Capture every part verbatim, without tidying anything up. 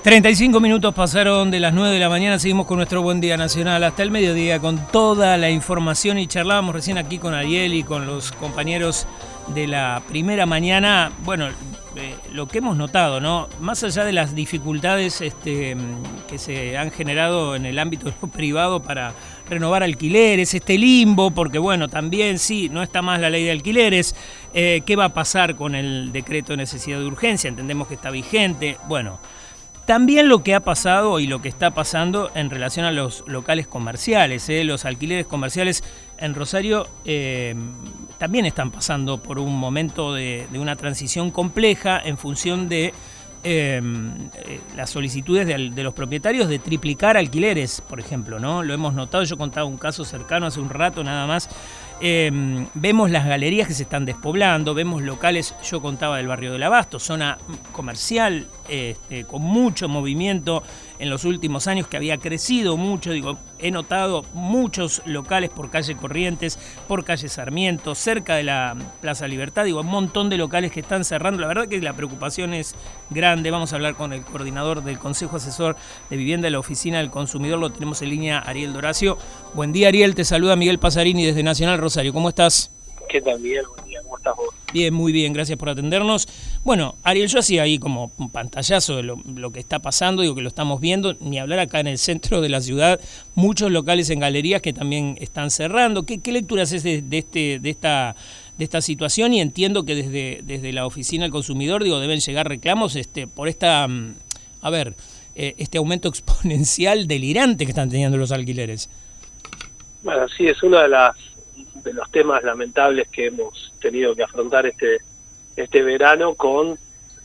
treinta y cinco minutos pasaron de las nueve de la mañana, seguimos con nuestro Buen Día Nacional hasta el mediodía con toda la información y charlábamos recién aquí con Ariel y con los compañeros de la primera mañana. Bueno, eh, lo que hemos notado, ¿no? Más allá de las dificultades este, que se han generado en el ámbito de lo privado para renovar alquileres, este limbo, porque bueno, también sí, no está más la ley de alquileres, eh, ¿qué va a pasar con el decreto de necesidad de urgencia? Entendemos que está vigente, bueno. También lo que ha pasado y lo que está pasando en relación a los locales comerciales, ¿eh? Los alquileres comerciales en Rosario eh, también están pasando por un momento de, de una transición compleja en función de eh, las solicitudes de, de los propietarios de triplicar alquileres, por ejemplo, ¿no? Lo hemos notado, yo contaba un caso cercano hace un rato nada más. Eh, vemos las galerías que se están despoblando, vemos locales, yo contaba del barrio del Abasto, zona comercial este, con mucho movimiento en los últimos años, que había crecido mucho. Digo, he notado muchos locales por calle Corrientes, por calle Sarmiento, cerca de la Plaza Libertad, digo, un montón de locales que están cerrando. La verdad que la preocupación es grande. Vamos a hablar con el coordinador del Consejo Asesor de Vivienda de la Oficina del Consumidor, lo tenemos en línea, Ariel Doracio. Buen día, Ariel, te saluda Miguel Pasarini desde Nacional Rosario, ¿cómo estás? ¿Qué tal, Miguel? Buen día, ¿cómo estás vos? Bien, muy bien, gracias por atendernos. Bueno, Ariel, yo hacía ahí como un pantallazo de lo, lo que está pasando, digo que lo estamos viendo, ni hablar acá en el centro de la ciudad, muchos locales en galerías que también están cerrando. ¿Qué, qué lectura haces de, de, este, de, esta, de esta situación? Y entiendo que desde, desde la Oficina del Consumidor, digo, deben llegar reclamos este, por esta, a ver, eh, este aumento exponencial delirante que están teniendo los alquileres. Bueno, sí, es uno de las de los temas lamentables que hemos tenido que afrontar este este verano, con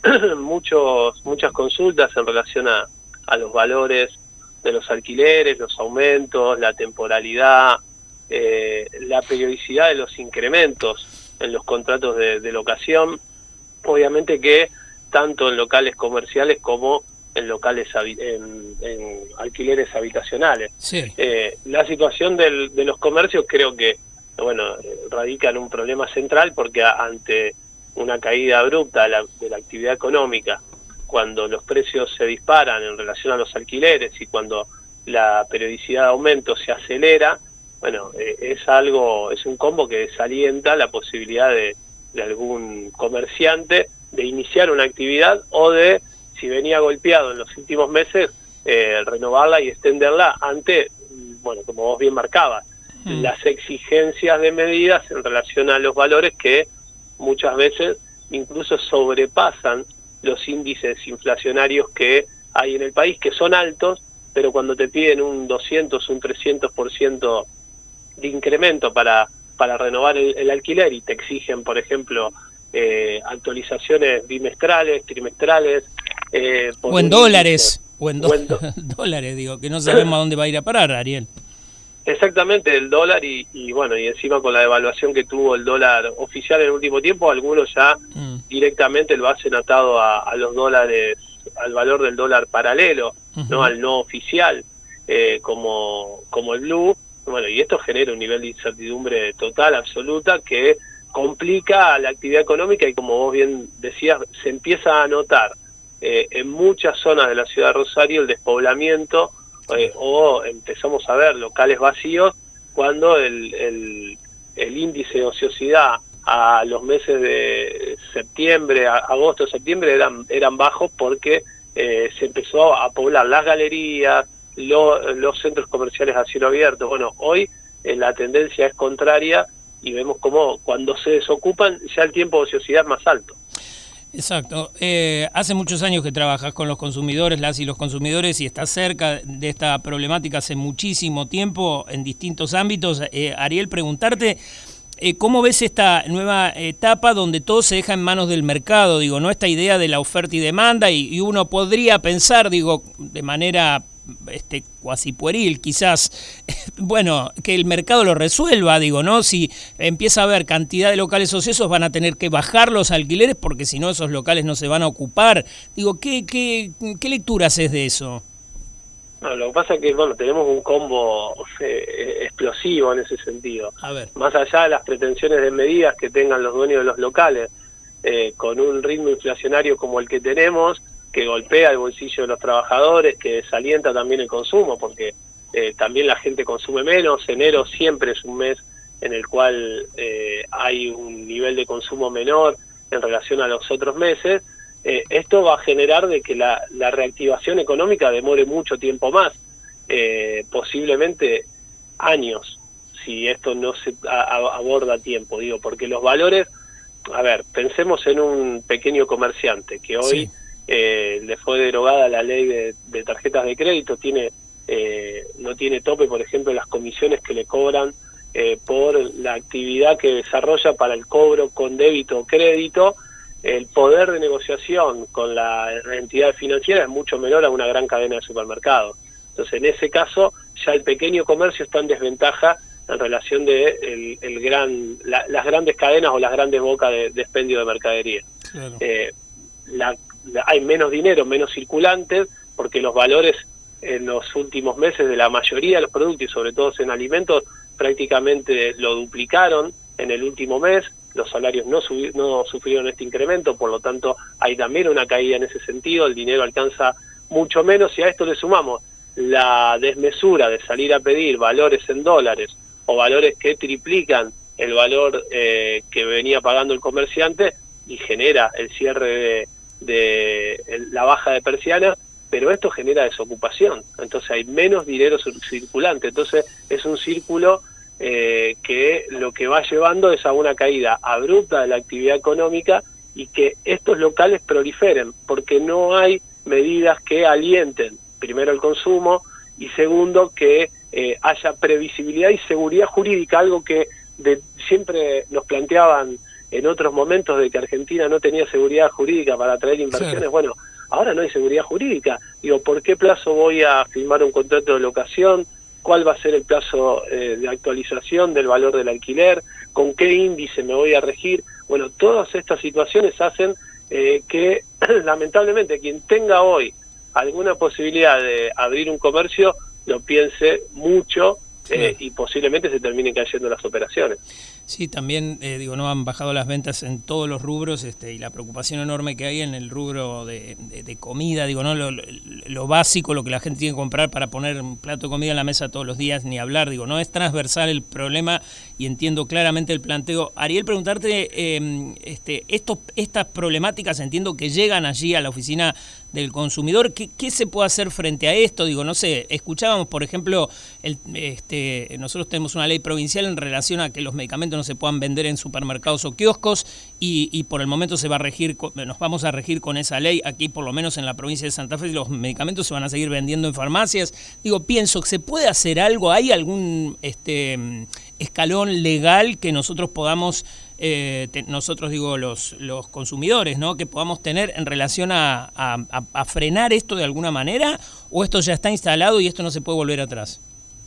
muchos muchas consultas en relación a, a los valores de los alquileres, los aumentos, la temporalidad, eh, la periodicidad de los incrementos en los contratos de, de locación. Obviamente que tanto en locales comerciales como en locales en, en alquileres habitacionales. Sí. Eh, la situación del, de los comercios creo que bueno radica en un problema central, porque a, ante una caída abrupta de la, de la actividad económica, cuando los precios se disparan en relación a los alquileres y cuando la periodicidad de aumento se acelera, bueno, eh, es algo, es un combo que desalienta la posibilidad de, de algún comerciante de iniciar una actividad, o de, si venía golpeado en los últimos meses, eh, renovarla y extenderla ante, bueno, como vos bien marcabas, mm. las exigencias de medidas en relación a los valores que muchas veces incluso sobrepasan los índices inflacionarios que hay en el país, que son altos, pero cuando te piden un doscientos, un trescientos por ciento de incremento para, para renovar el, el alquiler, y te exigen, por ejemplo, eh, actualizaciones bimestrales, trimestrales, Eh, o en dólares, o en, do o en do dólares, digo, que no sabemos a dónde va a ir a parar, Ariel. Exactamente, el dólar, y, y bueno, y encima con la devaluación que tuvo el dólar oficial en el último tiempo, algunos ya mm. directamente lo hacen atado a, a los dólares, al valor del dólar paralelo, uh-huh. no al no oficial, eh, como, como el blue. Bueno, y esto genera un nivel de incertidumbre total, absoluta, que complica la actividad económica, y como vos bien decías, se empieza a notar Eh, en muchas zonas de la ciudad de Rosario el despoblamiento, eh, o empezamos a ver locales vacíos, cuando el, el, el índice de ociosidad a los meses de septiembre, a, agosto, septiembre eran, eran bajos, porque eh, se empezó a poblar las galerías, lo, los centros comerciales a cielo abierto. Bueno, hoy eh, la tendencia es contraria, y vemos como cuando se desocupan ya el tiempo de ociosidad es más alto. Exacto. Eh, hace muchos años que trabajas con los consumidores, las y los consumidores, y estás cerca de esta problemática hace muchísimo tiempo en distintos ámbitos. Eh, Ariel, preguntarte, eh, ¿cómo ves esta nueva etapa donde todo se deja en manos del mercado? Digo, ¿no? Esta idea de la oferta y demanda, y, y uno podría pensar, digo, de manera este cuasi pueril quizás, bueno, que el mercado lo resuelva, digo, ¿no? Si empieza a haber cantidad de locales ociosos, van a tener que bajar los alquileres, porque si no esos locales no se van a ocupar. Digo, ¿qué, qué, qué lectura haces de eso? No, lo que pasa es que, bueno, tenemos un combo eh, explosivo en ese sentido. A ver. Más allá de las pretensiones de medidas que tengan los dueños de los locales, eh, con un ritmo inflacionario como el que tenemos, que golpea el bolsillo de los trabajadores, que desalienta también el consumo, porque eh, también la gente consume menos. Enero siempre es un mes en el cual eh, hay un nivel de consumo menor en relación a los otros meses. Eh, esto va a generar de que la, la reactivación económica demore mucho tiempo más, eh, posiblemente años, si esto no se a, a, aborda a tiempo, digo, porque los valores, a ver, pensemos en un pequeño comerciante que hoy sí. eh, le fue derogada la ley de, de tarjetas de crédito, tiene eh, no tiene tope, por ejemplo, las comisiones que le cobran eh, por la actividad que desarrolla para el cobro con débito o crédito. El poder de negociación con la entidad financiera es mucho menor a una gran cadena de supermercados. Entonces, en ese caso, ya el pequeño comercio está en desventaja en relación de el, el gran, la, las grandes cadenas o las grandes bocas de, de expendio de mercadería. Claro. Eh, la, la, hay menos dinero, menos circulantes, porque los valores en los últimos meses de la mayoría de los productos, y sobre todo en alimentos, prácticamente lo duplicaron en el último mes. Los salarios no, subi- no sufrieron este incremento, por lo tanto hay también una caída en ese sentido, el dinero alcanza mucho menos, y a esto le sumamos la desmesura de salir a pedir valores en dólares o valores que triplican el valor eh, que venía pagando el comerciante, y genera el cierre de, de el, la baja de persiana, pero esto genera desocupación, entonces hay menos dinero circulante, entonces es un círculo eh, que lo que va llevando es a una caída abrupta de la actividad económica, y que estos locales proliferen, porque no hay medidas que alienten primero el consumo, y segundo que eh, haya previsibilidad y seguridad jurídica, algo que de, siempre nos planteaban en otros momentos de que Argentina no tenía seguridad jurídica para atraer inversiones. Claro. Bueno, ahora no hay seguridad jurídica. Digo, ¿por qué plazo voy a firmar un contrato de locación? ¿Cuál va a ser el plazo eh, de actualización del valor del alquiler? ¿Con qué índice me voy a regir? Bueno, todas estas situaciones hacen eh, que lamentablemente quien tenga hoy alguna posibilidad de abrir un comercio lo piense mucho, sí. eh, y posiblemente se terminen cayendo las operaciones. Sí, también, eh, digo, no han bajado las ventas en todos los rubros, este, y la preocupación enorme que hay en el rubro de, de, de comida, digo, no lo, lo básico, lo que la gente tiene que comprar para poner un plato de comida en la mesa todos los días, ni hablar, digo, no es transversal el problema, y entiendo claramente el planteo. Ariel, preguntarte, eh, este, estos, estas problemáticas entiendo que llegan allí a la oficina del consumidor, ¿qué, qué se puede hacer frente a esto? Digo, no sé, escuchábamos, por ejemplo, el, este, nosotros tenemos una ley provincial en relación a que los medicamentos no se puedan vender en supermercados o kioscos, y, y por el momento se va a regir, nos vamos a regir con esa ley. Aquí, por lo menos en la provincia de Santa Fe, los medicamentos se van a seguir vendiendo en farmacias. Digo, pienso que se puede hacer algo, ¿hay algún este escalón legal que nosotros podamos, eh, te, nosotros digo los, los consumidores, ¿no?, que podamos tener en relación a, a, a frenar esto de alguna manera, o esto ya está instalado y esto no se puede volver atrás?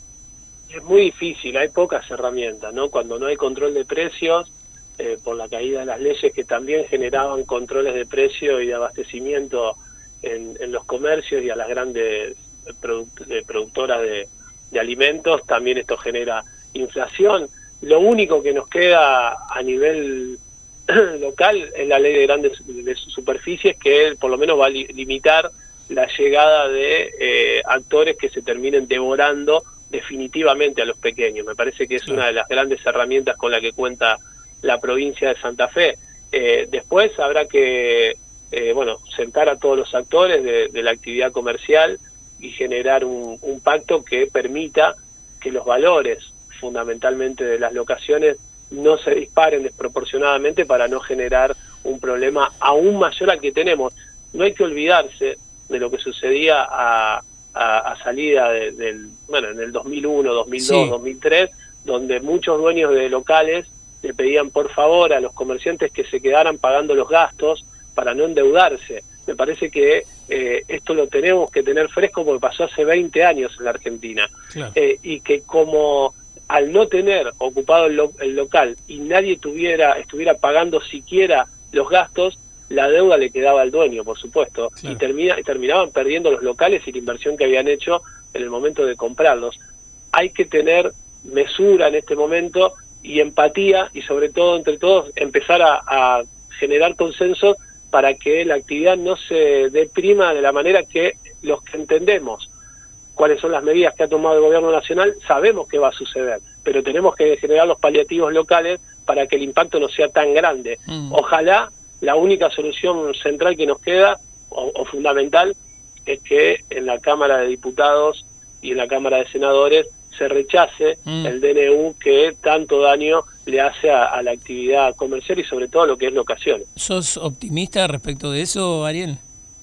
Es muy difícil, hay pocas herramientas, ¿no? Cuando no hay control de precios, eh, por la caída de las leyes que también generaban controles de precio y de abastecimiento en, en los comercios y a las grandes product eh, productoras de, de alimentos, también esto genera inflación. Lo único que nos queda a nivel local es la ley de grandes de superficies, que por lo menos va a li limitar la llegada de eh, actores que se terminen devorando definitivamente a los pequeños. Me parece que es una de las grandes herramientas con la que cuenta la provincia de Santa Fe. Eh, después habrá que eh, bueno, sentar a todos los actores de, de la actividad comercial y generar un, un pacto que permita que los valores fundamentalmente de las locaciones no se disparen desproporcionadamente, para no generar un problema aún mayor al que tenemos. No hay que olvidarse de lo que sucedía a A, a salida de, del, bueno, en el dos mil uno, dos mil dos, sí. dos mil tres, donde muchos dueños de locales le pedían por favor a los comerciantes que se quedaran pagando los gastos para no endeudarse. Me parece que eh, esto lo tenemos que tener fresco, porque pasó hace veinte años en la Argentina. Claro. Eh, y que como al no tener ocupado el, lo, el local y nadie tuviera estuviera pagando siquiera los gastos, la deuda le quedaba al dueño, por supuesto, claro. y, termina, y terminaban perdiendo los locales y la inversión que habían hecho en el momento de comprarlos. Hay que tener mesura en este momento y empatía, y sobre todo entre todos empezar a, a generar consenso para que la actividad no se deprima de la manera que los que entendemos cuáles son las medidas que ha tomado el gobierno nacional, sabemos que va a suceder, pero tenemos que generar los paliativos locales para que el impacto no sea tan grande. Mm. Ojalá la única solución central que nos queda, o, o fundamental, es que en la Cámara de Diputados y en la Cámara de Senadores se rechace mm. el D N U que tanto daño le hace a, a la actividad comercial y sobre todo lo que es locaciones. ¿Sos optimista respecto de eso, Ariel?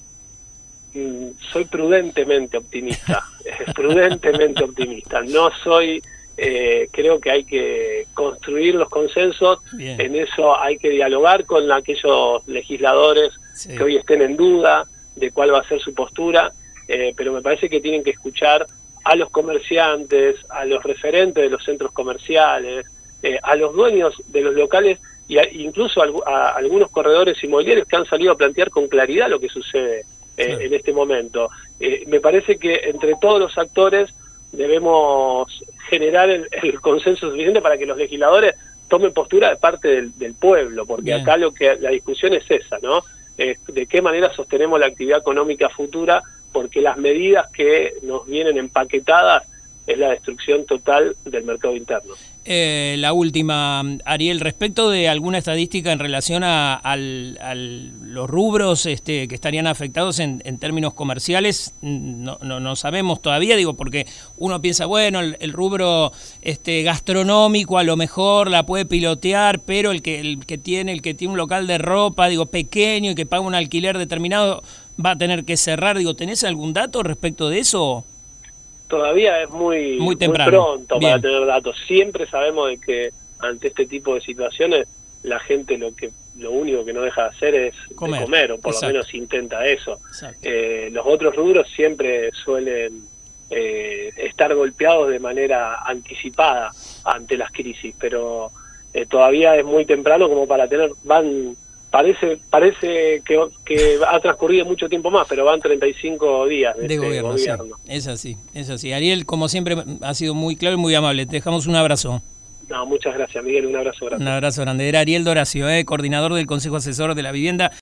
Soy prudentemente optimista, prudentemente optimista. No soy, eh, creo que hay que construir los consensos. Bien. En eso hay que dialogar con aquellos legisladores sí. que hoy estén en duda de cuál va a ser su postura, eh, pero me parece que tienen que escuchar a los comerciantes, a los referentes de los centros comerciales, eh, a los dueños de los locales e incluso a, a algunos corredores inmobiliarios que han salido a plantear con claridad lo que sucede Eh, sí. en este momento. Eh, me parece que entre todos los actores debemos generar el, el consenso suficiente para que los legisladores tomen postura de parte del, del pueblo, porque Bien. acá lo que la discusión es esa, ¿no? Eh, de qué manera sostenemos la actividad económica futura, porque las medidas que nos vienen empaquetadas es la destrucción total del mercado interno. Eh, la última, Ariel, respecto de alguna estadística en relación a, al, a los rubros este, que estarían afectados en, en términos comerciales, no, no, no sabemos todavía, digo, porque uno piensa, bueno, el, el rubro este, gastronómico a lo mejor la puede pilotear, pero el que, el que tiene, el que tiene un local de ropa, digo, pequeño y que paga un alquiler determinado, va a tener que cerrar. Digo, ¿tenés algún dato respecto de eso? Todavía es muy, muy, muy pronto Bien. para tener datos. Siempre sabemos de que ante este tipo de situaciones la gente lo que lo único que no deja de hacer es comer, de comer o por Exacto. lo menos intenta eso. Eh, los otros rubros siempre suelen eh, estar golpeados de manera anticipada ante las crisis, pero eh, todavía es muy temprano como para tener... van Parece parece que, que ha transcurrido mucho tiempo más, pero van treinta y cinco días de, de este gobierno. gobierno. Sí. Es así, es así. Ariel, como siempre, ha sido muy claro y muy amable. Te dejamos un abrazo. No, muchas gracias, Miguel. Un abrazo grande. Un abrazo grande. Era Ariel Doracio, eh, coordinador del Consejo Asesor de la Vivienda.